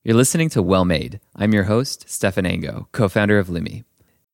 You're listening to Well Made. I'm your host, Stefan Ango, co-founder of Lumi.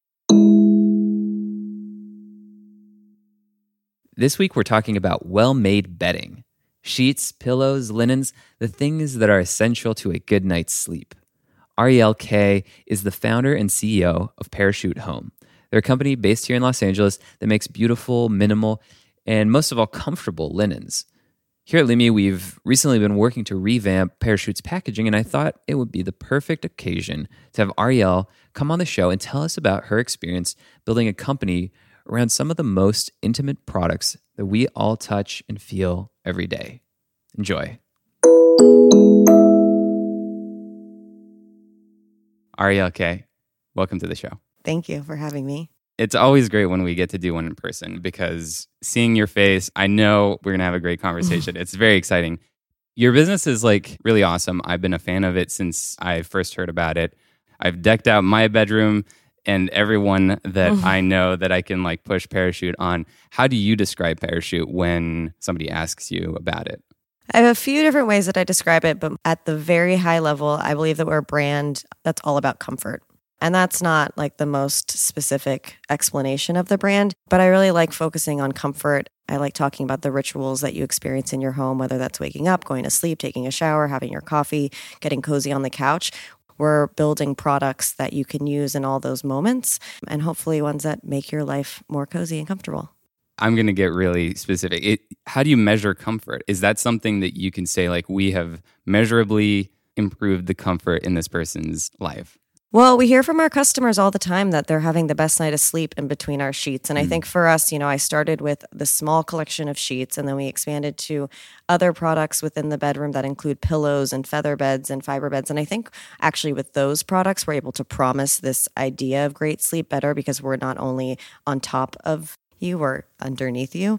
This week, we're talking about well-made bedding. Sheets, pillows, linens, the things that are essential to a good night's sleep. Ariel Kaye is the founder and CEO of Parachute Home. They're a company based here in Los Angeles that makes beautiful, minimal, and most of all, comfortable linens. Here at Lumi, we've recently been working to revamp Parachute's packaging, and I thought it would be the perfect occasion to have Ariel come on the show and tell us about her experience building a company around some of the most intimate products that we all touch and feel every day. Enjoy. Ariel Kaye, welcome to the show. Thank you for having me. It's always great when we get to do one in person because seeing your face, I know we're going to have a great conversation. It's very exciting. Your business is really awesome. I've been a fan of it since I first heard about it. I've decked out my bedroom and everyone that I know that I can push Parachute on. How do you describe Parachute when somebody asks you about it? I have a few different ways that I describe it, but at the very high level, I believe that we're a brand that's all about comfort. And that's not the most specific explanation of the brand, but I really like focusing on comfort. I like talking about the rituals that you experience in your home, whether that's waking up, going to sleep, taking a shower, having your coffee, getting cozy on the couch. We're building products that you can use in all those moments and hopefully ones that make your life more cozy and comfortable. I'm going to get really specific. How do you measure comfort? Is that something that you can say, we have measurably improved the comfort in this person's life? Well, we hear from our customers all the time that they're having the best night of sleep in between our sheets. And I think for us, I started with the small collection of sheets, and then we expanded to other products within the bedroom that include pillows and feather beds and fiber beds. And I think actually with those products, we're able to promise this idea of great sleep better because we're not only on top of you or underneath you.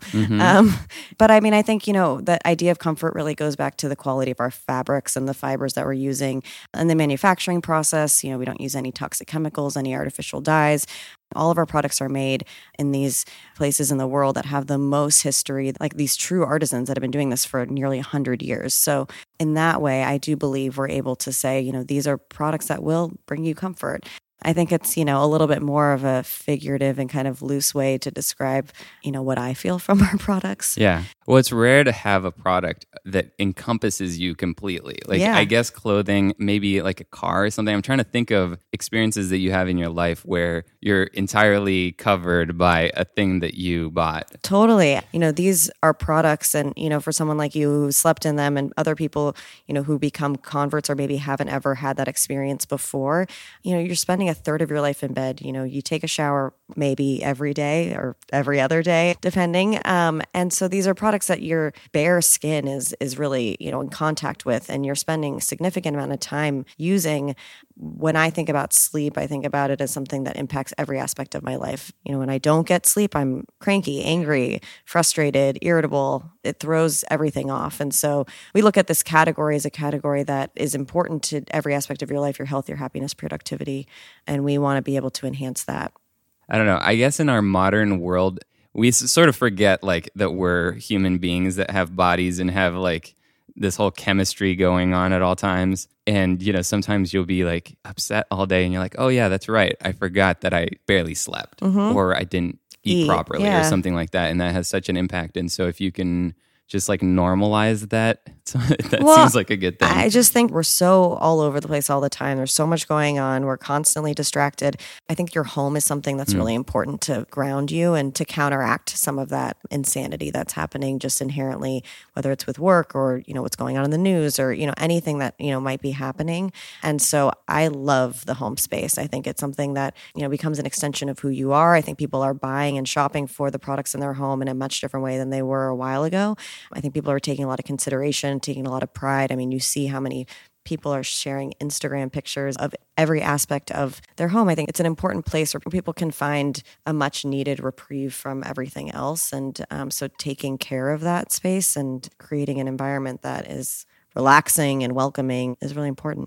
But I mean, I think, the idea of comfort really goes back to the quality of our fabrics and the fibers that we're using and the manufacturing process. We don't use any toxic chemicals, any artificial dyes. All of our products are made in these places in the world that have the most history, these true artisans that have been doing this for nearly 100 years. So in that way, I do believe we're able to say, these are products that will bring you comfort. I think it's, a little bit more of a figurative and kind of loose way to describe, what I feel from our products. Yeah. Well, it's rare to have a product that encompasses you completely. I guess clothing, maybe a car or something. I'm trying to think of experiences that you have in your life where you're entirely covered by a thing that you bought. Totally. These are products and, for someone like you who slept in them and other people, who become converts or maybe haven't ever had that experience before, you're spending a third of your life in bed. You take a shower maybe every day or every other day, depending. And so these are products that your bare skin is really, in contact with, and you're spending a significant amount of time using. When I think about sleep, I think about it as something that impacts every aspect of my life. When I don't get sleep, I'm cranky, angry, frustrated, irritable. It throws everything off. And so we look at this category as a category that is important to every aspect of your life, your health, your happiness, productivity. And we want to be able to enhance that. I don't know. I guess in our modern world, we sort of forget that we're human beings that have bodies and have this whole chemistry going on at all times. And, sometimes you'll be upset all day and you're like, oh yeah, that's right. I forgot that I barely slept or I didn't eat properly or something like that. And that has such an impact. And so if you can just normalize that, seems like a good thing. I just think we're so all over the place all the time. There's so much going on. We're constantly distracted. I think your home is something that's really important to ground you and to counteract some of that insanity that's happening just inherently, whether it's with work or, what's going on in the news or, anything that, might be happening. And so I love the home space. I think it's something that, becomes an extension of who you are. I think people are buying and shopping for the products in their home in a much different way than they were a while ago. I think people are taking a lot of consideration, taking a lot of pride. I mean, you see how many people are sharing Instagram pictures of every aspect of their home. I think it's an important place where people can find a much needed reprieve from everything else. And so taking care of that space and creating an environment that is relaxing and welcoming is really important.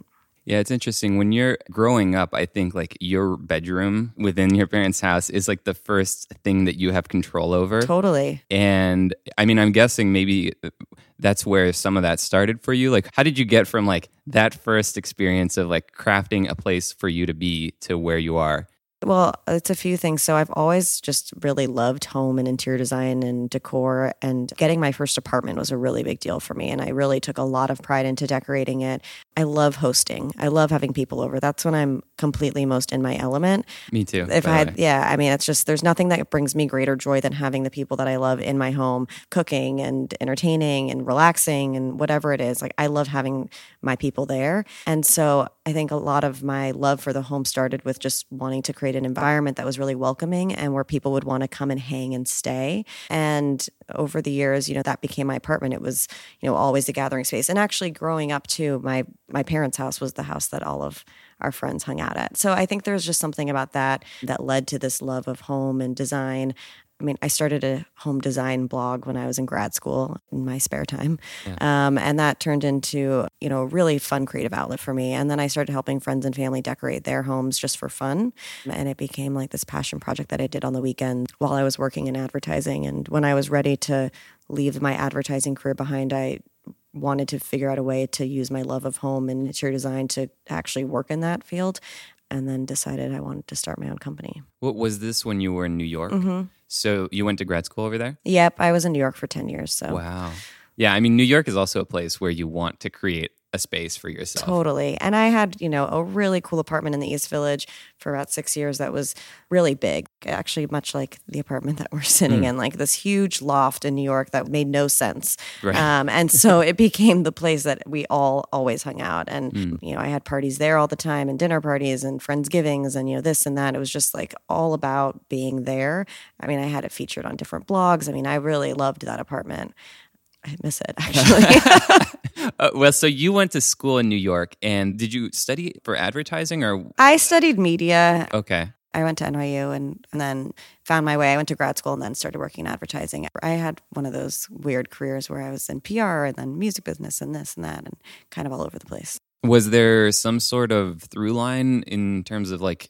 Yeah, it's interesting. When you're growing up, I think like your bedroom within your parents' house is like the first thing that you have control over. Totally. And I mean, I'm guessing maybe that's where some of that started for you. Like, how did you get from like that first experience of like crafting a place for you to be to where you are? Well, it's a few things. So I've always just really loved home and interior design and decor, and getting my first apartment was a really big deal for me. And I really took a lot of pride into decorating it. I love hosting. I love having people over. That's when I'm completely most in my element. Me too. If I had, yeah, I mean, it's just, there's nothing that brings me greater joy than having the people that I love in my home, cooking and entertaining and relaxing and whatever it is. Like, I love having my people there. And so I think a lot of my love for the home started with just wanting to create an environment that was really welcoming and where people would want to come and hang and stay. And over the years, that became my apartment. It was, always a gathering space. And actually growing up too, my parents' house was the house that all of our friends hung out at. So I think there's just something about that led to this love of home and design. I mean, I started a home design blog when I was in grad school in my spare time. Yeah. And that turned into, a really fun creative outlet for me. And then I started helping friends and family decorate their homes just for fun. And it became like this passion project that I did on the weekend while I was working in advertising. And when I was ready to leave my advertising career behind, I wanted to figure out a way to use my love of home and interior design to actually work in that field. And then decided I wanted to start my own company. What was this when you were in New York? Mm-hmm. So you went to grad school over there? Yep, I was in New York for 10 years. So wow. Yeah, I mean, New York is also a place where you want to create a space for yourself. Totally. And I had, a really cool apartment in the East Village for about 6 years that was really big, actually much like the apartment that we're sitting in, like this huge loft in New York that made no sense. Right. And so it became the place that we all always hung out. And, I had parties there all the time and dinner parties and Friendsgivings and, this and that. It was just like all about being there. I mean, I had it featured on different blogs. I mean, I really loved that apartment. I miss it, actually. Well, so you went to school in New York, and did you study for advertising or? I studied media. Okay. I went to NYU and then found my way. I went to grad school and then started working in advertising. I had one of those weird careers where I was in PR and then music business and this and that and kind of all over the place. Was there some sort of through line in terms of like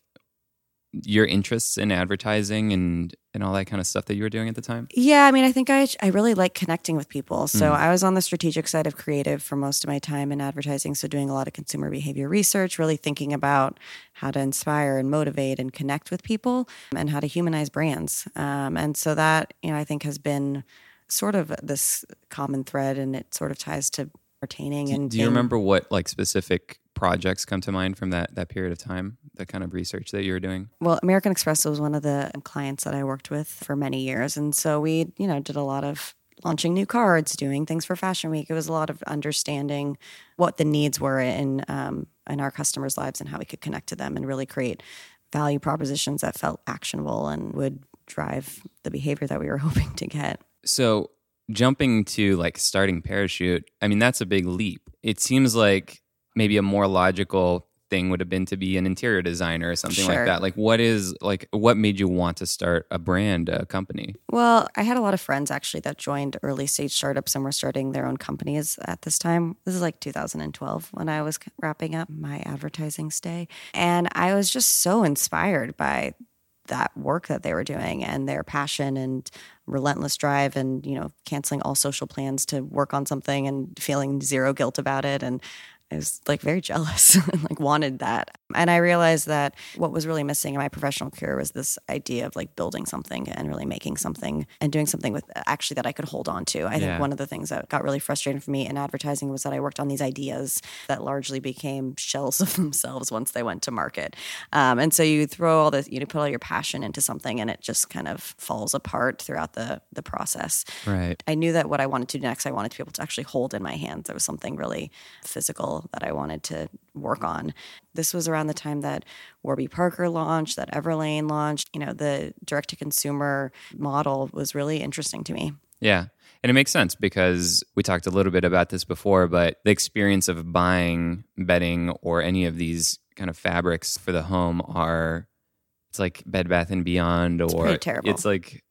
your interests in advertising and all that kind of stuff that you were doing at the time? Yeah, I mean, I think I really like connecting with people. So I was on the strategic side of creative for most of my time in advertising. So doing a lot of consumer behavior research, really thinking about how to inspire and motivate and connect with people and how to humanize brands. And so that, I think has been sort of this common thread, and it sort of ties to retaining. Do you remember what like specific projects come to mind from that period of time, the kind of research that you were doing? Well, American Express was one of the clients that I worked with for many years. And so we, did a lot of launching new cards, doing things for Fashion Week. It was a lot of understanding what the needs were in our customers' lives and how we could connect to them and really create value propositions that felt actionable and would drive the behavior that we were hoping to get. So jumping to like starting Parachute, I mean, that's a big leap. It seems like maybe a more logical thing would have been to be an interior designer or something like that. Like what made you want to start a brand, a company? Well, I had a lot of friends actually that joined early stage startups and were starting their own companies at this time. This is like 2012 when I was wrapping up my advertising stay. And I was just so inspired by that work that they were doing and their passion and relentless drive and, canceling all social plans to work on something and feeling zero guilt about it. And I was like very jealous and like wanted that. And I realized that what was really missing in my professional career was this idea of like building something and really making something and doing something with actually that I could hold on to. I think one of the things that got really frustrating for me in advertising was that I worked on these ideas that largely became shells of themselves once they went to market. And so you throw all this, put all your passion into something and it just kind of falls apart throughout the process. Right. I knew that what I wanted to do next, I wanted to be able to actually hold in my hands. There was something really physical that I wanted to work on. This was around the time that Warby Parker launched, that Everlane launched. The direct-to-consumer model was really interesting to me. Yeah. And it makes sense because we talked a little bit about this before, but the experience of buying bedding or any of these kind of fabrics for the home it's like Bed Bath & Beyond, or it's pretty terrible. It's like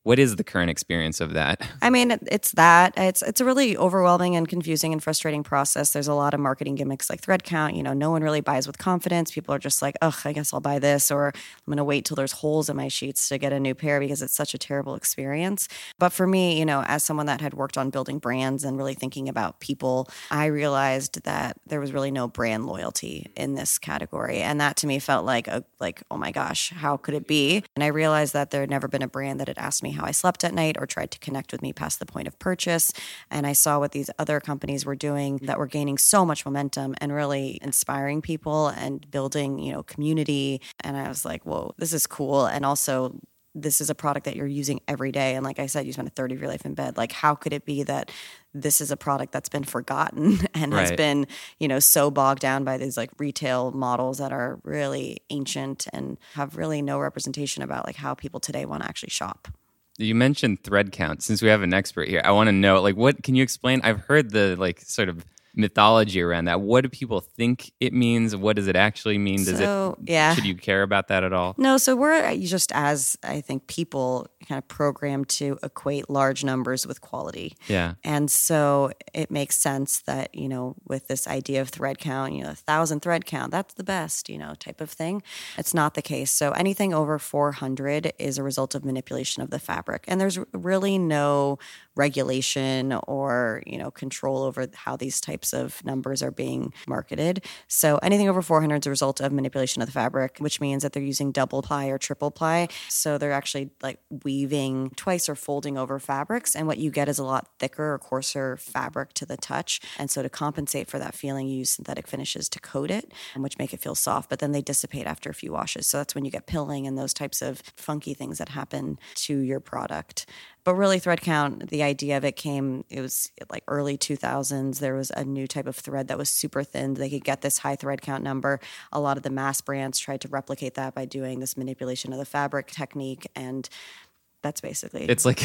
What is the current experience of that? I mean, it's that. It's a really overwhelming and confusing and frustrating process. There's a lot of marketing gimmicks like thread count. No one really buys with confidence. People are just like, ugh, I guess I'll buy this, or I'm going to wait till there's holes in my sheets to get a new pair because it's such a terrible experience. But for me, as someone that had worked on building brands and really thinking about people, I realized that there was really no brand loyalty in this category. And that to me felt like, oh my gosh, how could it be? And I realized that there had never been a brand that had asked me how I slept at night or tried to connect with me past the point of purchase. And I saw what these other companies were doing that were gaining so much momentum and really inspiring people and building, community. And I was like, whoa, this is cool. And also, this is a product that you're using every day. And like I said, you spend a third of your life in bed. Like, how could it be that this is a product that's been forgotten and has been, so bogged down by these like retail models that are really ancient and have really no representation about like how people today want to actually shop? You mentioned thread count. Since we have an expert here, I want to know, like, what can you explain? I've heard the like sort of mythology around that. What do people think it means? What does it actually mean? Should you care about that at all? No, so we're just, as I think people kind of programmed to equate large numbers with quality. Yeah. And so it makes sense that, with this idea of thread count, 1,000 thread count, that's the best, type of thing. It's not the case. So anything over 400 is a result of manipulation of the fabric. And there's really no regulation or, control over how these types of numbers are being marketed. So anything over 400 is a result of manipulation of the fabric, which means that they're using double ply or triple ply. So they're actually like weaving twice or folding over fabrics. And what you get is a lot thicker or coarser fabric to the touch. And so to compensate for that feeling, you use synthetic finishes to coat it, which make it feel soft, but then they dissipate after a few washes. So that's when you get pilling and those types of funky things that happen to your product. But really, thread count, the idea of it was like early 2000s. There was a new type of thread that was super thin. They could get this high thread count number. A lot of the mass brands tried to replicate that by doing this manipulation of the fabric technique, and that's basically it's like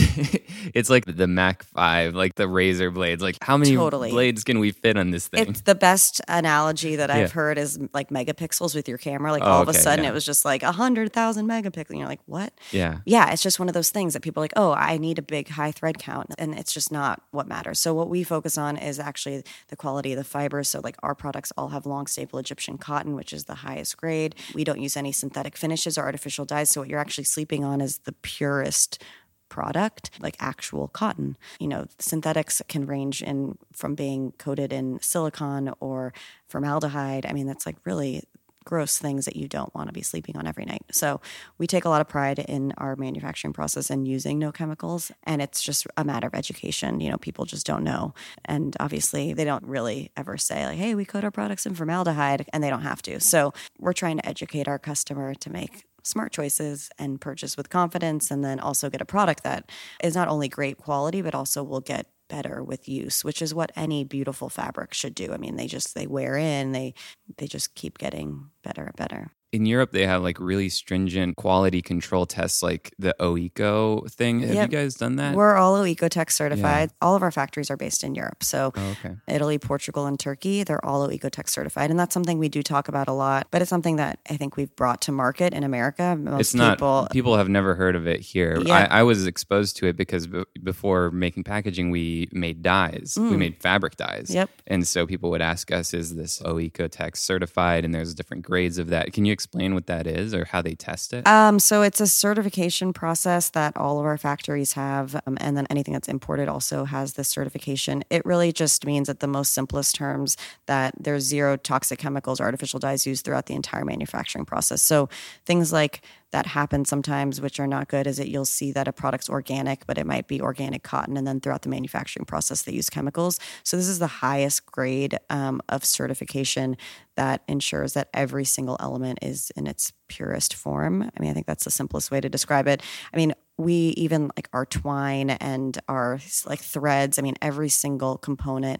the Mac 5, like the razor blades. Like, how many blades can we fit on this thing? It's the best analogy that I've heard is like megapixels with your camera. Like all of a sudden it was just like 100,000 megapixels. And you're like, what? Yeah. It's just one of those things that people are like, oh, I need a big high thread count. And it's just not what matters. So what we focus on is actually the quality of the fibers. So like our products all have long staple Egyptian cotton, which is the highest grade. We don't use any synthetic finishes or artificial dyes. So what you're actually sleeping on is the purest product, like actual cotton. Synthetics can range from being coated in silicone or formaldehyde. I mean, that's like really gross things that you don't want to be sleeping on every night. So we take a lot of pride in our manufacturing process and using no chemicals. And it's just a matter of education. People just don't know. And obviously they don't really ever say like, hey, we coat our products in formaldehyde, and they don't have to. So we're trying to educate our customer to make smart choices and purchase with confidence, and then also get a product that is not only great quality, but also will get better with use, which is what any beautiful fabric should do. I mean, they wear in, they just keep getting better and better. In Europe, they have like really stringent quality control tests, like the OECO thing. Have you guys done that? We're all OECO-Tex certified. All of our factories are based in Europe. So okay. Italy, Portugal, and Turkey, they're all OECO-Tex certified. And that's something we do talk about a lot, but it's something that I think we've brought to market in America. People have never heard of it here. Yeah. I was exposed to it because before making packaging, we made dyes. We made fabric dyes. Yep. And so people would ask us, is this OECO-Tex certified? And there's different grades of that. Can you explain what that is or how they test it? So it's a certification process that all of our factories have, and then anything that's imported also has this certification. It really just means, at the most simplest terms, that there's zero toxic chemicals or artificial dyes used throughout the entire manufacturing process. So things like that happen sometimes, which are not good, is that you'll see that a product's organic, but it might be organic cotton, and then throughout the manufacturing process, they use chemicals. So this is the highest grade of certification that ensures that every single element is in its purest form. I mean, I think that's the simplest way to describe it. I mean, we even like our twine and our like threads, I mean, every single component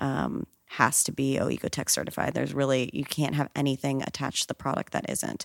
has to be OECO-Tex certified. You can't have anything attached to the product that isn't.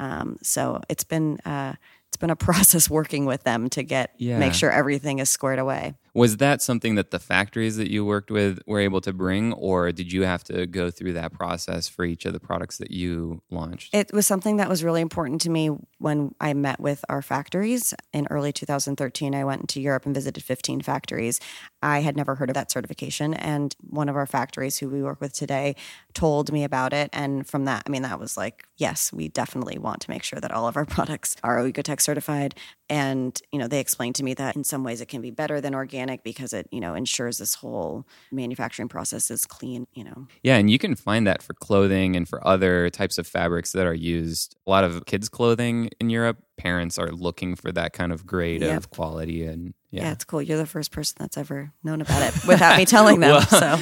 So it's been a process working with them to make sure everything is squared away. Was that something that the factories that you worked with were able to bring, or did you have to go through that process for each of the products that you launched? It was something that was really important to me when I met with our factories. In early 2013, I went into Europe and visited 15 factories. I had never heard of that certification, and one of our factories who we work with today told me about it. And from that, I mean, that was like, yes, we definitely want to make sure that all of our products are Oecotech certified. And, they explained to me that in some ways it can be better than organic because it, ensures this whole manufacturing process is clean. Yeah, and you can find that for clothing and for other types of fabrics that are used. A lot of kids' clothing in Europe, parents are looking for that kind of grade of quality. And yeah, it's cool. You're the first person that's ever known about it without me telling them.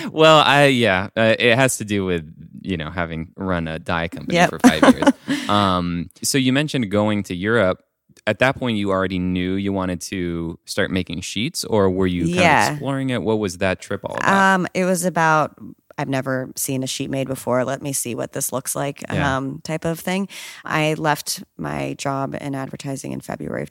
It has to do with, having run a dye company for 5 years. So you mentioned going to Europe. At that point, you already knew you wanted to start making sheets, or were you kind of exploring it? What was that trip all about? It was about, I've never seen a sheet made before. Let me see what this looks like, type of thing. I left my job in advertising in February of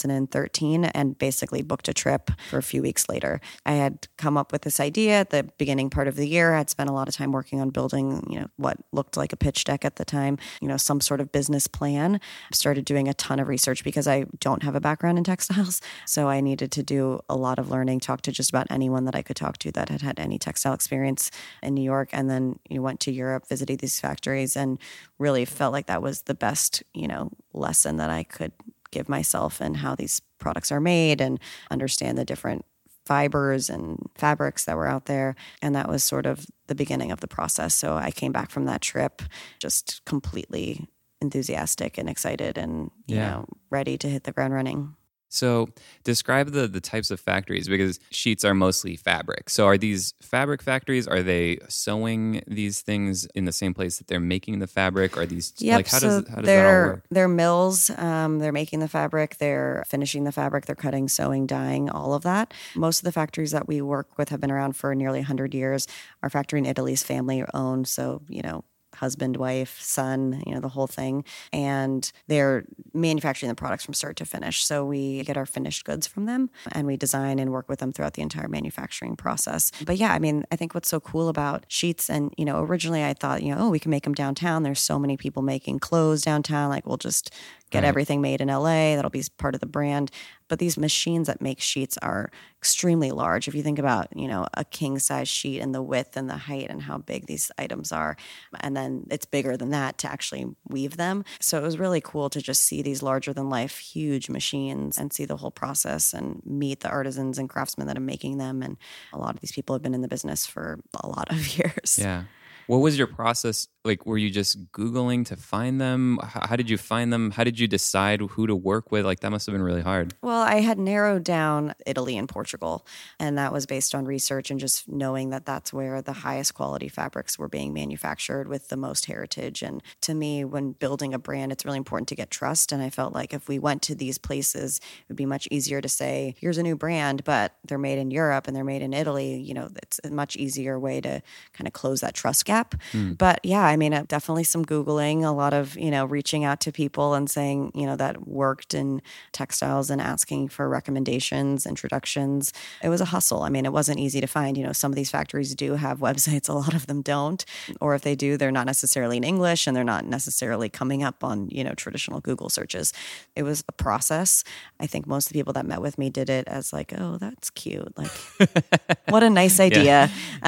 2013 and basically booked a trip for a few weeks later. I had come up with this idea at the beginning part of the year. I'd spent a lot of time working on building, what looked like a pitch deck at the time, some sort of business plan. Started doing a ton of research because I don't have a background in textiles. So I needed to do a lot of learning, talk to just about anyone that I could talk to that had had any textile experience in New York, and then went to Europe, visited these factories, and really felt like that was the best, lesson that I could give myself and how these products are made and understand the different fibers and fabrics that were out there. And that was sort of the beginning of the process. So I came back from that trip just completely enthusiastic and excited and, ready to hit the ground running. So describe the types of factories, because sheets are mostly fabric. So are these fabric factories? Are they sewing these things in the same place that they're making the fabric? Are these how does that all work? They're mills. They're making the fabric. They're finishing the fabric. They're cutting, sewing, dyeing, all of that. Most of the factories that we work with have been around for nearly 100 years. Our factory in Italy is family owned. So, husband, wife, son, the whole thing. And they're manufacturing the products from start to finish. So we get our finished goods from them and we design and work with them throughout the entire manufacturing process. But yeah, I think what's so cool about sheets, and, originally I thought, we can make them downtown. There's so many people making clothes downtown. Like we'll just get everything made in LA. That'll be part of the brand. But these machines that make sheets are extremely large. If you think about, a king size sheet and the width and the height and how big these items are, and then it's bigger than that to actually weave them. So it was really cool to just see these larger than life, huge machines and see the whole process and meet the artisans and craftsmen that are making them. And a lot of these people have been in the business for a lot of years. Yeah. What was your process like? Were you just Googling to find them? How did you find them? How did you decide who to work with? Like, that must have been really hard. Well, I had narrowed down Italy and Portugal, and that was based on research and just knowing that that's where the highest quality fabrics were being manufactured with the most heritage. And to me, when building a brand, it's really important to get trust. And I felt like if we went to these places, it would be much easier to say, here's a new brand, but they're made in Europe and they're made in Italy. It's a much easier way to kind of close that trust gap. But yeah, definitely some Googling, a lot of, reaching out to people and saying, that worked in textiles and asking for recommendations, introductions. It was a hustle. It wasn't easy to find. Some of these factories do have websites. A lot of them don't. Or if they do, they're not necessarily in English and they're not necessarily coming up on, traditional Google searches. It was a process. I think most of the people that met with me did it as like, oh, that's cute. Like, what a nice idea.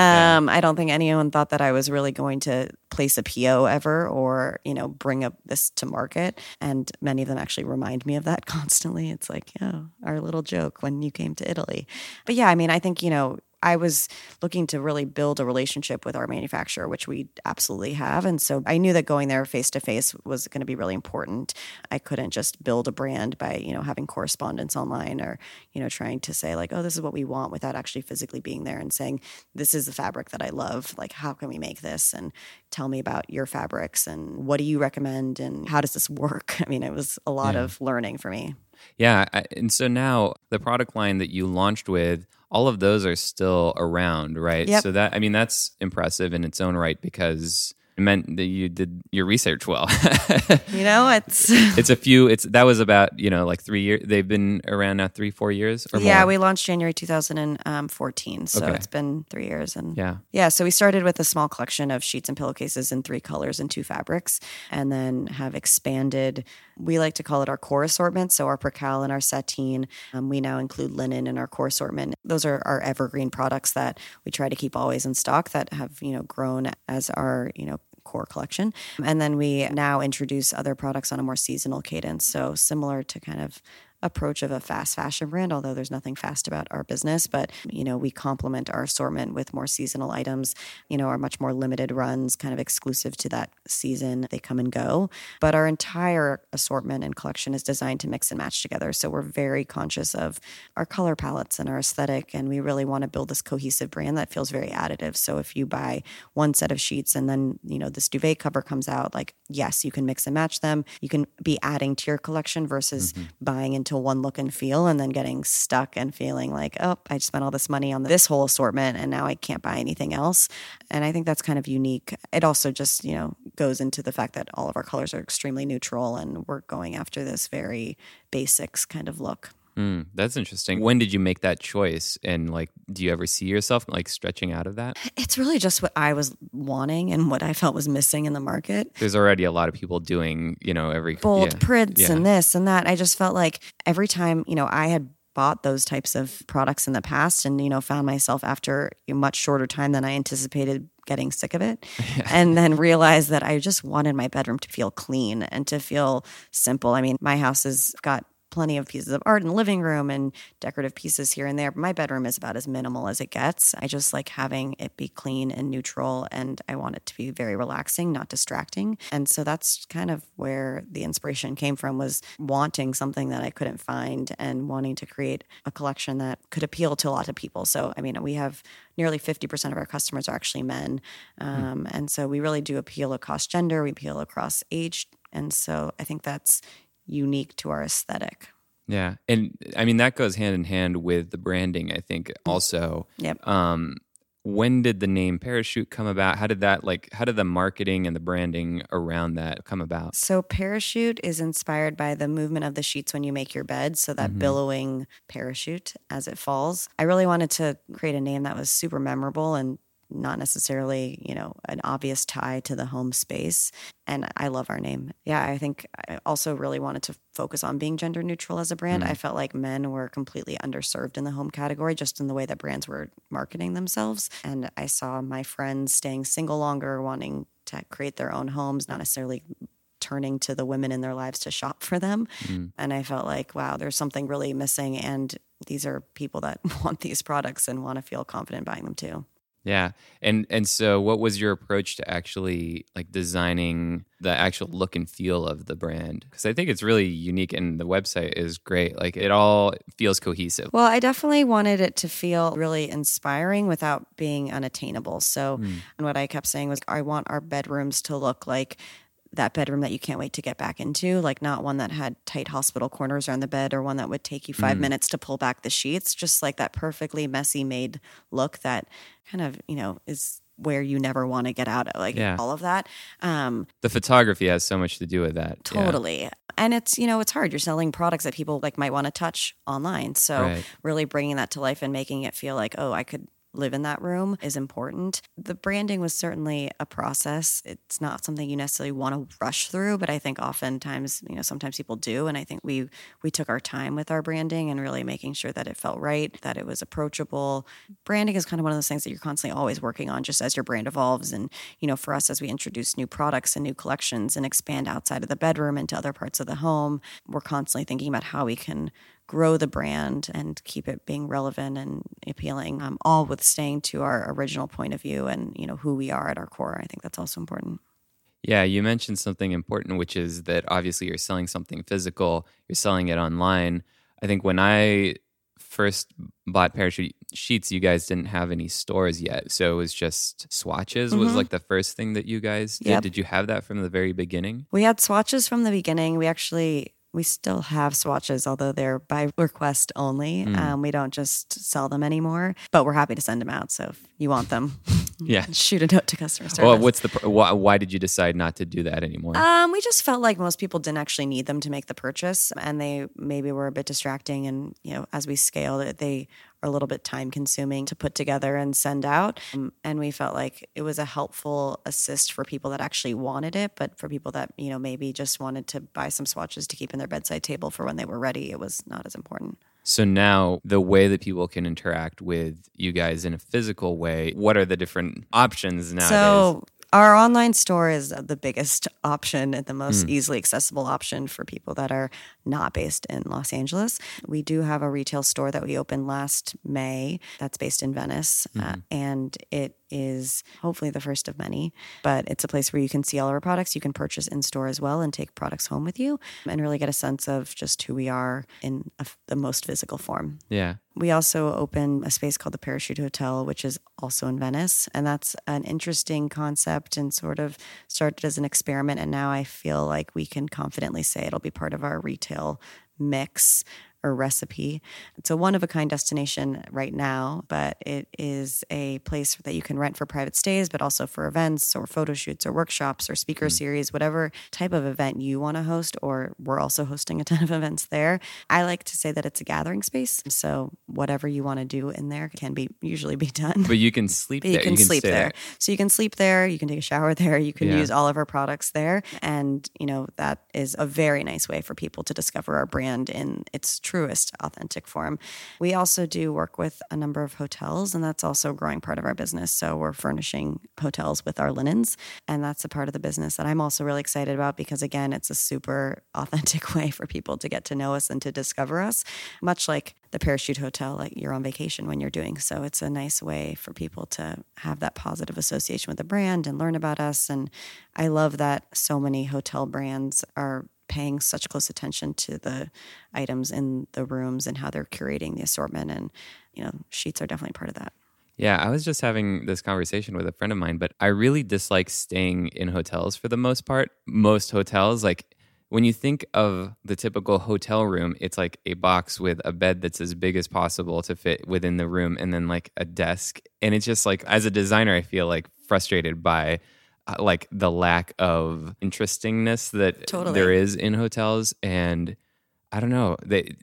I don't think anyone thought that I was really going to place a PO ever or, bring up this to market. And many of them actually remind me of that constantly. It's like, our little joke when you came to Italy. But yeah, I think, I was looking to really build a relationship with our manufacturer, which we absolutely have. And so I knew that going there face to face was going to be really important. I couldn't just build a brand by, having correspondence online or, trying to say like, oh, this is what we want without actually physically being there and saying, this is the fabric that I love. Like, how can we make this? And tell me about your fabrics and what do you recommend? And how does this work? It was a lot of learning for me. Yeah. And so now the product line that you launched with, all of those are still around, right? Yep. So that's impressive in its own right because It meant that you did your research well. It's that was about, like 3 years. They've been around now 3-4 years or more. Yeah, we launched January 2014. So Okay. it's been 3 years. And Yeah. so we started with a small collection of sheets and pillowcases in 3 colors and 2 fabrics, and then have expanded. We like to call it our core assortment. So our percale and our sateen. We now include linen in our core assortment. Those are our evergreen products that we try to keep always in stock that have, grown as our, core collection. And then we now introduce other products on a more seasonal cadence. So similar to kind of approach of a fast fashion brand, although there's nothing fast about our business, but we complement our assortment with more seasonal items, our much more limited runs, kind of exclusive to that season. They come and go, but our entire assortment and collection is designed to mix and match together. So we're very conscious of our color palettes and our aesthetic, and we really want to build this cohesive brand that feels very additive. So if you buy one set of sheets and then this duvet cover comes out, like, yes, you can mix and match them. You can be adding to your collection versus buying into one look and feel and then getting stuck and feeling like, oh, I just spent all this money on this whole assortment and now I can't buy anything else. And I think that's kind of unique. It also just, goes into the fact that all of our colors are extremely neutral and we're going after this very basics kind of look. That's interesting. When did you make that choice? And do you ever see yourself stretching out of that? It's really just what I was wanting and what I felt was missing in the market. There's already a lot of people doing, every bold prints and this and that. I just felt like every time, I had bought those types of products in the past and, found myself after a much shorter time than I anticipated getting sick of it. And then realized that I just wanted my bedroom to feel clean and to feel simple. I mean, my house has got plenty of pieces of art in the living room and decorative pieces here and there. But my bedroom is about as minimal as it gets. I just like having it be clean and neutral, and I want it to be very relaxing, not distracting. And so that's kind of where the inspiration came from, was wanting something that I couldn't find and wanting to create a collection that could appeal to a lot of people. So, I mean, we have nearly 50% of our customers are actually men. And so we really do appeal across gender, we appeal across age. And so I think that's unique to our aesthetic. Yeah. And I mean, that goes hand in hand with the branding, I think, also. Yep. When did the name Parachute come about? How did the marketing and the branding around that come about? So Parachute is inspired by the movement of the sheets when you make your bed. So that billowing parachute as it falls. I really wanted to create a name that was super memorable and not necessarily, an obvious tie to the home space. And I love our name. Yeah, I think I also really wanted to focus on being gender neutral as a brand. I felt like men were completely underserved in the home category, just in the way that brands were marketing themselves. And I saw my friends staying single longer, wanting to create their own homes, not necessarily turning to the women in their lives to shop for them. And I felt like, wow, there's something really missing. And these are people that want these products and want to feel confident buying them too. Yeah. And so what was your approach to actually designing the actual look and feel of the brand? Because I think it's really unique and the website is great. It all feels cohesive. Well, I definitely wanted it to feel really inspiring without being unattainable. So, and what I kept saying was, I want our bedrooms to look like that bedroom that you can't wait to get back into, not one that had tight hospital corners around the bed or one that would take you 5 minutes to pull back the sheets, just that perfectly messy made look that kind of, is where you never want to get out of, all of that. The photography has so much to do with that. Totally. Yeah. And it's, it's hard. You're selling products that people might want to touch online. So really bringing that to life and making it feel like, oh, I could live in that room is important. The branding was certainly a process. It's not something you necessarily want to rush through, but I think oftentimes, sometimes people do. And I think we took our time with our branding and really making sure that it felt right, that it was approachable. Branding is kind of one of those things that you're constantly always working on just as your brand evolves. And, for us, as we introduce new products and new collections and expand outside of the bedroom into other parts of the home, we're constantly thinking about how we can grow the brand and keep it being relevant and appealing, all with staying to our original point of view and, who we are at our core. I think that's also important. Yeah, you mentioned something important, which is that obviously you're selling something physical, you're selling it online. I think when I first bought Parachute sheets, you guys didn't have any stores yet. So it was just swatches was the first thing that you guys did. Yep. Did you have that from the very beginning? We had swatches from the beginning. We still have swatches, although they're by request only. We don't just sell them anymore, but we're happy to send them out. So if you want them, Yeah. shoot a note to customer service. Well, why did you decide not to do that anymore? We just felt like most people didn't actually need them to make the purchase, and they maybe were a bit distracting. And as we scaled it, they are a little bit time consuming to put together and send out. And we felt like it was a helpful assist for people that actually wanted it, but for people that maybe just wanted to buy some swatches to keep in their bedside table for when they were ready, it was not as important. So now the way that people can interact with you guys in a physical way, what are the different options nowadays? So our online store is the biggest option and the most easily accessible option for people that are not based in Los Angeles. We do have a retail store that we opened last May that's based in Venice, and it is hopefully the first of many, but it's a place where you can see all of our products. You can purchase in store as well and take products home with you and really get a sense of just who we are in the most physical form. Yeah. We also opened a space called the Parachute Hotel, which is also in Venice. And that's an interesting concept and sort of started as an experiment. And now I feel like we can confidently say it'll be part of our retail mix or recipe. It's a one-of-a-kind destination right now, but it is a place that you can rent for private stays, but also for events or photo shoots or workshops or speaker series, whatever type of event you want to host, or we're also hosting a ton of events there. I like to say that it's a gathering space. So whatever you want to do in there can usually be done. But you can sleep there. You can sleep there. So you can sleep there, you can take a shower there, you can use all of our products there. And, that is a very nice way for people to discover our brand in its truest authentic form. We also do work with a number of hotels, and that's also a growing part of our business. So we're furnishing hotels with our linens, and that's a part of the business that I'm also really excited about because, again, it's a super authentic way for people to get to know us and to discover us, much like the Parachute Hotel, like you're on vacation when you're doing. So it's a nice way for people to have that positive association with the brand and learn about us. And I love that so many hotel brands are paying such close attention to the items in the rooms and how they're curating the assortment. And, sheets are definitely part of that. Yeah, I was just having this conversation with a friend of mine, but I really dislike staying in hotels for the most part. Most hotels, like when you think of the typical hotel room, it's like a box with a bed that's as big as possible to fit within the room and then like a desk. And it's just like, as a designer, I feel like frustrated by like the lack of interestingness that there is in hotels. And I don't know,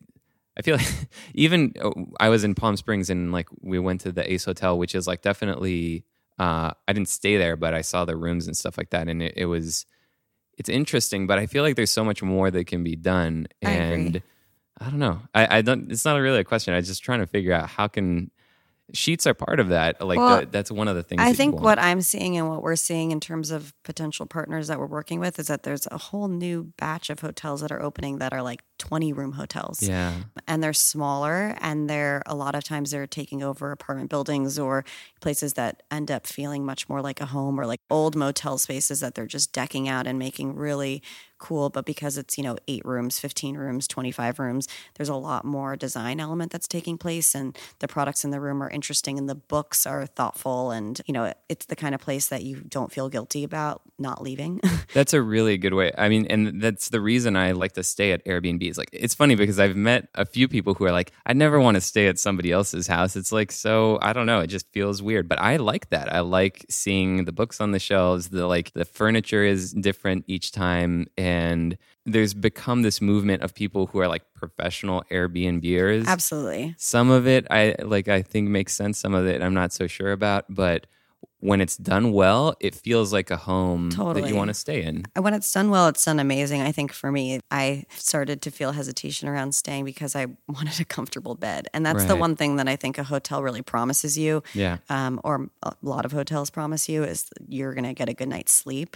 I feel like even I was in Palm Springs and like we went to the Ace Hotel, which is like definitely, I didn't stay there, but I saw the rooms and stuff like that. And it's interesting, but I feel like there's so much more that can be done. And I don't know. I don't, it's not really a question. I'm just trying to figure out how can sheets are part of that. Like that's one of the things. I think what I'm seeing and what we're seeing in terms of potential partners that we're working with is that there's a whole new batch of hotels that are opening that are like 20-room hotels. Yeah. And they're smaller, and a lot of times they're taking over apartment buildings or places that end up feeling much more like a home, or like old motel spaces that they're just decking out and making really cool. But because it's 8 rooms, 15 rooms, 25 rooms, there's a lot more design element that's taking place, and the products in the room are interesting and the books are thoughtful, and it's the kind of place that you don't feel guilty about not leaving. That's a really good way. I mean, and that's the reason I like to stay at Airbnbs. Like, it's funny because I've met a few people who are like, I never want to stay at somebody else's house. It's like, so I don't know, it just feels weird. But I like that. I like seeing the books on the shelves. The furniture is different each time. And there's become this movement of people who are like professional Airbnbers. Absolutely. Some of it I think makes sense. Some of it I'm not so sure about. But when it's done well, it feels like a home that you want to stay in. When it's done well, it's done amazing. I think for me, I started to feel hesitation around staying because I wanted a comfortable bed. And that's the one thing that I think a hotel really promises you, or a lot of hotels promise you, is you're going to get a good night's sleep.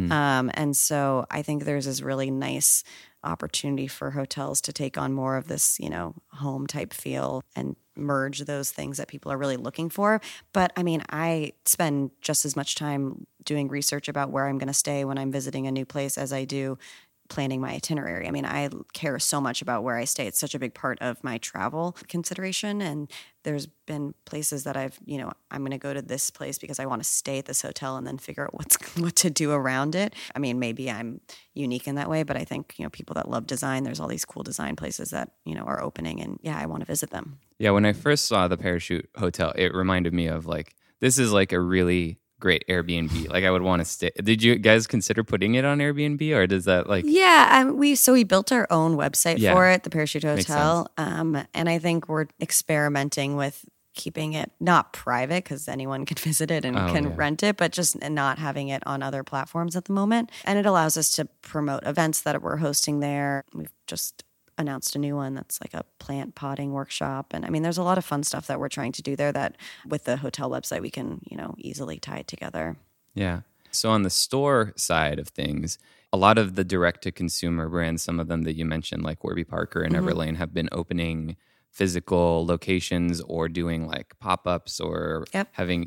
And so I think there's this really nice opportunity for hotels to take on more of this, home type feel and merge those things that people are really looking for. But I mean, I spend just as much time doing research about where I'm going to stay when I'm visiting a new place as I do planning my itinerary. I mean, I care so much about where I stay. It's such a big part of my travel consideration. And there's been places that I'm going to go to this place because I want to stay at this hotel and then figure out what to do around it. I mean, maybe I'm unique in that way, but I think, people that love design, there's all these cool design places that, are opening, and I want to visit them. Yeah, when I first saw the Parachute Hotel, it reminded me of like this is like a really great Airbnb. Like I would want to stay. Did you guys consider putting it on Airbnb, or does that like? Yeah, we built our own website Yeah. for it, the Parachute Makes Hotel, and I think we're experimenting with keeping it not private because anyone can visit it and can rent it, but just not having it on other platforms at the moment. And it allows us to promote events that we're hosting there. We've just announced a new one that's like a plant potting workshop. And I mean, there's a lot of fun stuff that we're trying to do there that with the hotel website, we can, easily tie it together. Yeah. So on the store side of things, a lot of the direct-to-consumer brands, some of them that you mentioned, like Warby Parker and Everlane, have been opening physical locations or doing like pop-ups or having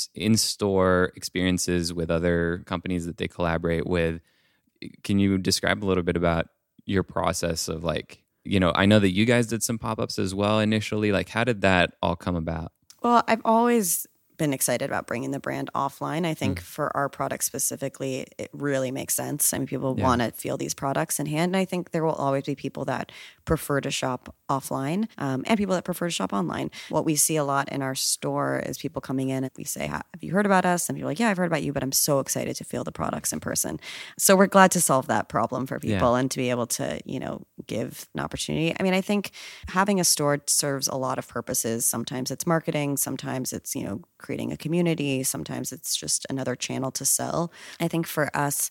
in-store experiences with other companies that they collaborate with. Can you describe a little bit about your process of like, I know that you guys did some pop-ups as well initially. Like, how did that all come about? Well, I've always been excited about bringing the brand offline. I think for our product specifically, it really makes sense. I mean, people want to feel these products in hand. And I think there will always be people that prefer to shop offline and people that prefer to shop online. What we see a lot in our store is people coming in and we say, have you heard about us? And people are like, yeah, I've heard about you, but I'm so excited to feel the products in person. So we're glad to solve that problem for people and to be able to, give an opportunity. I mean, I think having a store serves a lot of purposes. Sometimes it's marketing, sometimes it's, creating a community, sometimes it's just another channel to sell. I think for us,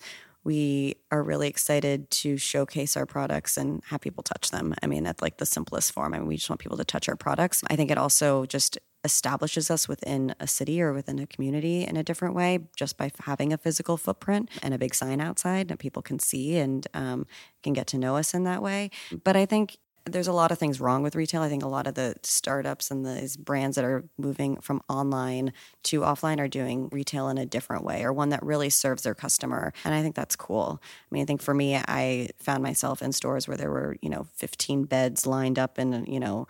we are really excited to showcase our products and have people touch them. I mean, at like the simplest form. I mean, we just want people to touch our products. I think it also just establishes us within a city or within a community in a different way just by having a physical footprint and a big sign outside that people can see and can get to know us in that way. But I think there's a lot of things wrong with retail. I think a lot of the startups and these brands that are moving from online to offline are doing retail in a different way or one that really serves their customer. And I think that's cool. I mean, I think for me, I found myself in stores where there were, 15 beds lined up and,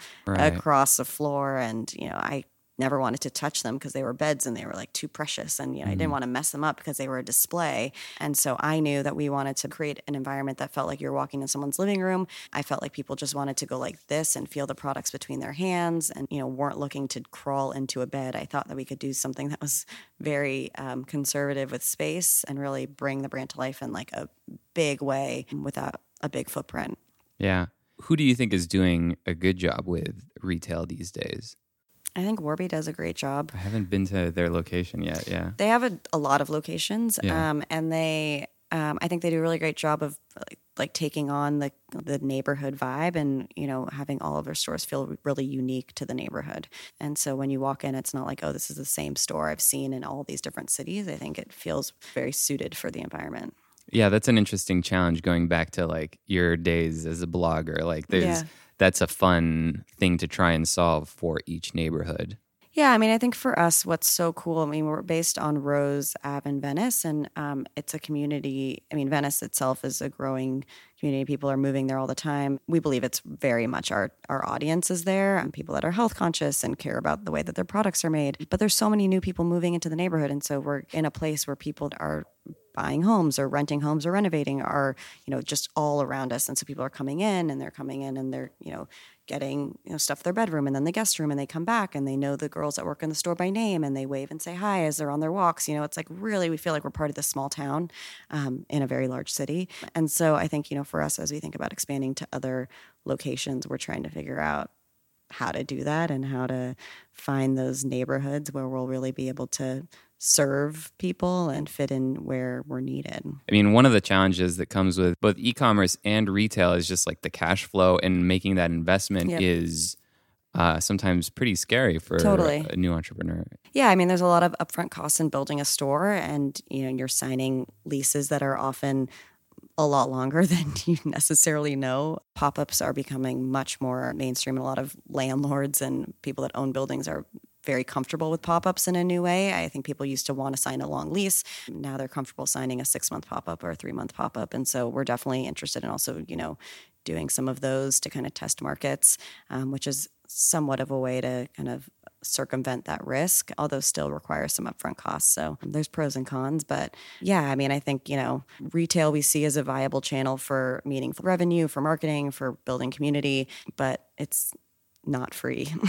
across the floor. And, I never wanted to touch them because they were beds and they were like too precious. And, I didn't want to mess them up because they were a display. And so I knew that we wanted to create an environment that felt like you're walking in someone's living room. I felt like people just wanted to go like this and feel the products between their hands and, weren't looking to crawl into a bed. I thought that we could do something that was very conservative with space and really bring the brand to life in like a big way without a big footprint. Yeah. Who do you think is doing a good job with retail these days? I think Warby does a great job. I haven't been to their location yet. Yeah, they have a lot of locations, and they, I think they do a really great job of like taking on the neighborhood vibe, and having all of their stores feel really unique to the neighborhood. And so when you walk in, it's not like, oh, this is the same store I've seen in all these different cities. I think it feels very suited for the environment. Yeah, that's an interesting challenge going back to like your days as a blogger. Like that's a fun thing to try and solve for each neighborhood. Yeah, I mean, I think for us, what's so cool, I mean, we're based on Rose Ave in Venice, and it's a community. I mean, Venice itself is a growing community. People are moving there all the time. We believe it's very much our audience is there, and people that are health conscious and care about the way that their products are made. But there's so many new people moving into the neighborhood, and so we're in a place where people are buying homes or renting homes or renovating are, just all around us. And so people are coming in and they're, getting, stuff for their bedroom and then the guest room, and they come back and they know the girls that work in the store by name and they wave and say hi as they're on their walks. It's like really, we feel like we're part of this small town in a very large city. And so I think, for us, as we think about expanding to other locations, we're trying to figure out how to do that and how to find those neighborhoods where we'll really be able to serve people and fit in where we're needed. I mean, one of the challenges that comes with both e-commerce and retail is just like the cash flow, and making that investment is sometimes pretty scary for a new entrepreneur. Yeah, I mean, there's a lot of upfront costs in building a store, and you're signing leases that are often a lot longer than you necessarily know. Pop-ups are becoming much more mainstream, and a lot of landlords and people that own buildings are very comfortable with pop-ups in a new way. I think people used to want to sign a long lease. Now they're comfortable signing a 6-month pop-up or a 3-month pop-up. And so we're definitely interested in also, doing some of those to kind of test markets, which is somewhat of a way to kind of circumvent that risk, although still requires some upfront costs. So there's pros and cons. But yeah, I mean, I think, retail we see as a viable channel for meaningful revenue, for marketing, for building community, but it's not free.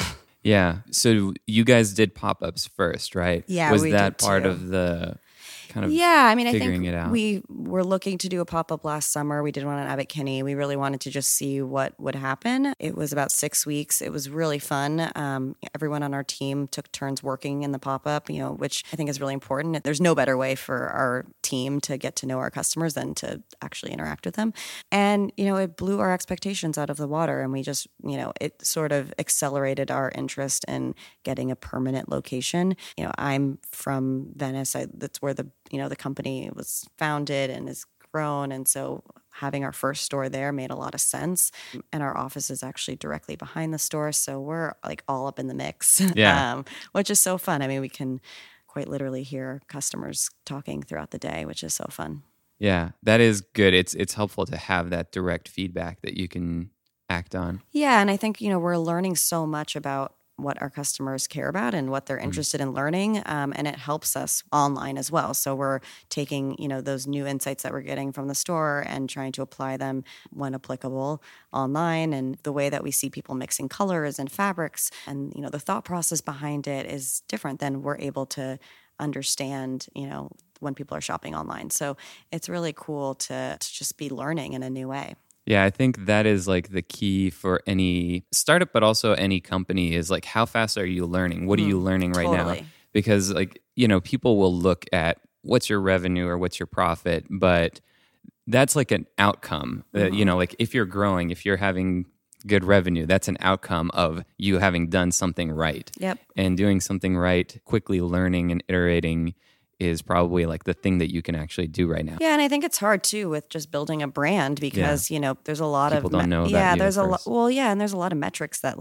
Yeah. So you guys did pop-ups first, right? Yeah, Was we that did part too. of the kind of Yeah, I mean, I figuring think it out? we were looking to do a pop up last summer. We did one in Abbot Kinney. We really wanted to just see what would happen. It was about 6 weeks. It was really fun. Everyone on our team took turns working in the pop up, which I think is really important. There's no better way for our team to get to know our customers than to actually interact with them. And, it blew our expectations out of the water. And we just, it sort of accelerated our interest in getting a permanent location. I'm from Venice. That's where the company was founded and has grown. And so having our first store there made a lot of sense. And our office is actually directly behind the store. So we're like all up in the mix, Yeah. which is so fun. I mean, we can quite literally hear customers talking throughout the day, which is so fun. Yeah, that is good. It's helpful to have that direct feedback that you can act on. Yeah. And I think, we're learning so much about what our customers care about and what they're interested in learning. And it helps us online as well. So we're taking, those new insights that we're getting from the store and trying to apply them when applicable online. And the way that we see people mixing colors and fabrics and, the thought process behind it is different than we're able to understand, when people are shopping online. So it's really cool to just be learning in a new way. Yeah, I think that is like the key for any startup, but also any company is like, how fast are you learning? What are you learning right now? Totally. Because people will look at what's your revenue or what's your profit, but that's like an outcome. Like if you're growing, if you're having good revenue, that's an outcome of you having done something right. Yep. And doing something right, quickly learning and iterating is probably like the thing that you can actually do right now. Yeah, and I think it's hard too with just building a brand because there's a lot People of don't know about yeah, you there's at a lot. first. Well, yeah, and there's a lot of metrics that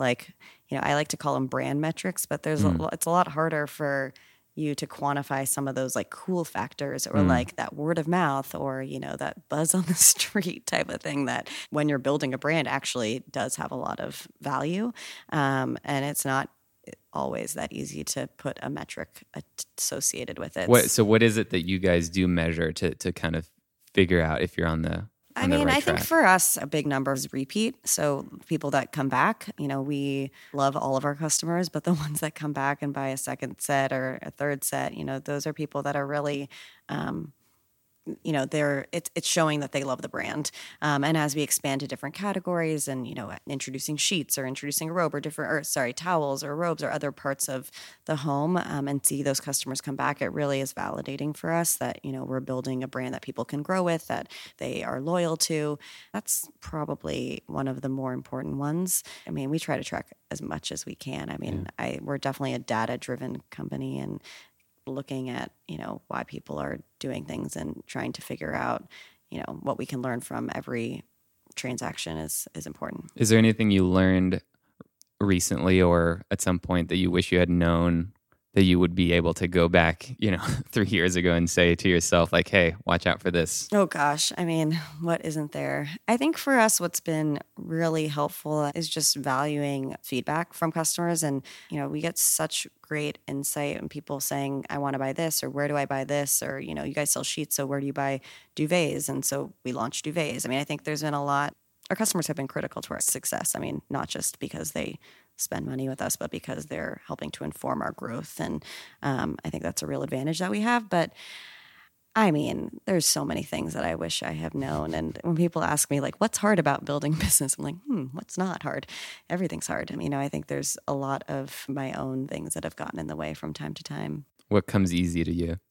I like to call them brand metrics, but it's a lot harder for you to quantify some of those like cool factors or like that word of mouth or that buzz on the street type of thing that when you're building a brand actually does have a lot of value, and it's not always that easy to put a metric associated with it. So what is it that you guys do measure to kind of figure out if you're on the I mean, right I think track? for us, a big number is repeat. So people that come back, we love all of our customers, but the ones that come back and buy a second set or a third set, those are people that are really, it's showing that they love the brand. And as we expand to different categories and, introducing sheets or introducing a robe or towels or robes or other parts of the home, and see those customers come back, it really is validating for us that, we're building a brand that people can grow with, that they are loyal to. That's probably one of the more important ones. I mean, we try to track as much as we can. I mean, we're definitely a data-driven company and looking at, why people are doing things and trying to figure out, what we can learn from every transaction is important. Is there anything you learned recently or at some point that you wish you had known that you would be able to go back, 3 years ago and say to yourself, like, hey, watch out for this? Oh gosh, I mean, what isn't there? I think for us, what's been really helpful is just valuing feedback from customers. And, we get such great insight and people saying, I want to buy this, or where do I buy this? Or, you guys sell sheets, so where do you buy duvets? And so we launched duvets. I mean, I think there's been a lot. Our customers have been critical to our success. I mean, not just because they spend money with us, but because they're helping to inform our growth. And I think that's a real advantage that we have. But I mean, there's so many things that I wish I have known. And when people ask me, like, what's hard about building business? I'm like, what's not hard? Everything's hard. I mean, I think there's a lot of my own things that have gotten in the way from time to time. What comes easy to you?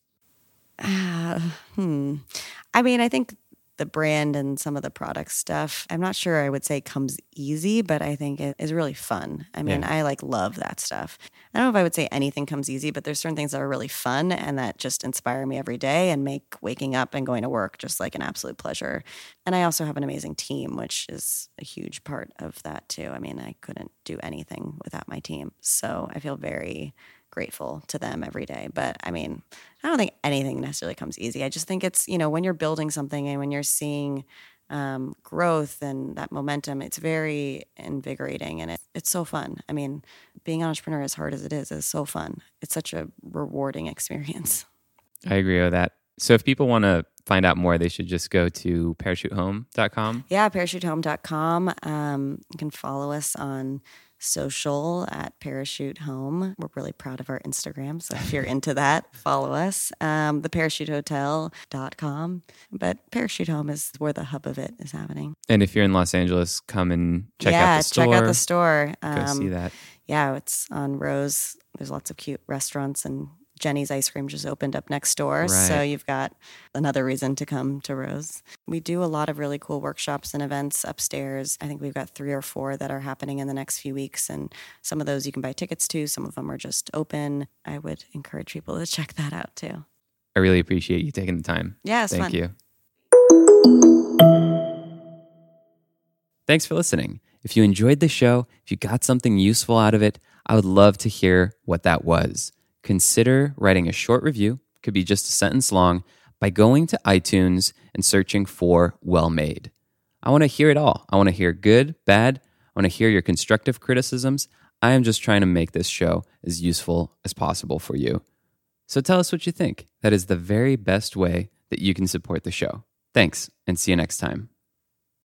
I mean, I think the brand and some of the product stuff, I'm not sure I would say comes easy, but I think it is really fun. I mean, I love that stuff. I don't know if I would say anything comes easy, but there's certain things that are really fun and that just inspire me every day and make waking up and going to work just like an absolute pleasure. And I also have an amazing team, which is a huge part of that too. I mean, I couldn't do anything without my team. So I feel very grateful to them every day. But I mean, I don't think anything necessarily comes easy. I just think it's, when you're building something and when you're seeing growth and that momentum, it's very invigorating and it's so fun. I mean, being an entrepreneur, as hard as it is so fun. It's such a rewarding experience. I agree with that. So if people want to find out more, they should just go to parachutehome.com. Yeah, parachutehome.com. You can follow us on social at Parachute Home. We're really proud of our Instagram, so if you're into that, follow us. TheParachuteHotel.com. But Parachute Home is where the hub of it is happening. And if you're in Los Angeles, come and check out the store. Check out the store. Go see that. Yeah, it's on Rose. There's lots of cute restaurants, and Jenny's Ice Cream just opened up next door. Right. So you've got another reason to come to Rose. We do a lot of really cool workshops and events upstairs. I think we've got 3 or 4 that are happening in the next few weeks. And some of those you can buy tickets to. Some of them are just open. I would encourage people to check that out too. I really appreciate you taking the time. Yeah, it's Thank fun. you. Thanks for listening. If you enjoyed the show, if you got something useful out of it, I would love to hear what that was. Consider writing a short review, could be just a sentence long, by going to iTunes and searching for Well Made. I want to hear it all. I want to hear good, bad. I want to hear your constructive criticisms. I am just trying to make this show as useful as possible for you. So tell us what you think. That is the very best way that you can support the show. Thanks, and see you next time.